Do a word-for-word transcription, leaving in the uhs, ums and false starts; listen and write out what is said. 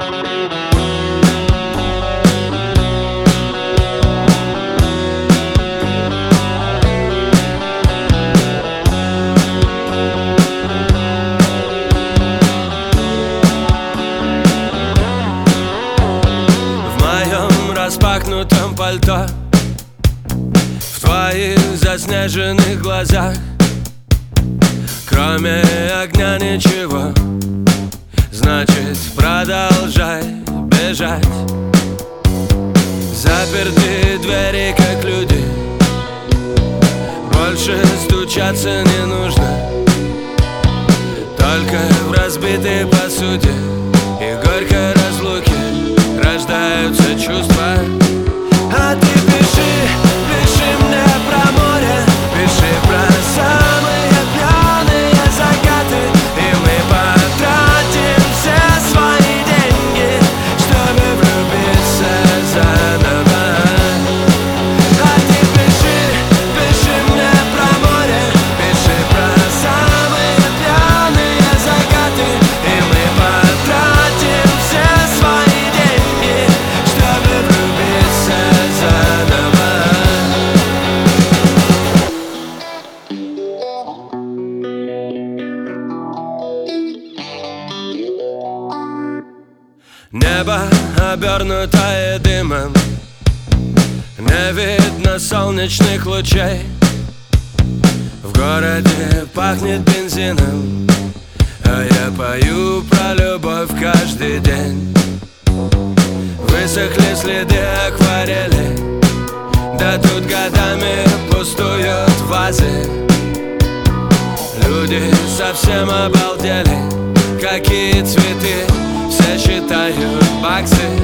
Распахнутом пальто, в твоих заснеженных глазах кроме огня ничего. Значит, продолжай бежать. Заперты двери, как люди, больше стучаться не нужно. Только в разбитой посуде и горькой разлуке рождаются чувства. А ты пиши, пиши мне про море, пиши про самые пьяные закаты, и мы потратим все свои деньги, чтобы влюбиться заново. А ты пиши, пиши мне про море, пиши про самые пьяные закаты, и мы потратим все свои деньги, чтобы влюбиться заново. Небо, обернутое дымом, не видно солнечных лучей. В городе пахнет бензином, а я пою про любовь каждый день. Высохли следы акварели, да тут годами пустуют вазы. Люди совсем обалдели, какие цветы, все считают баксы.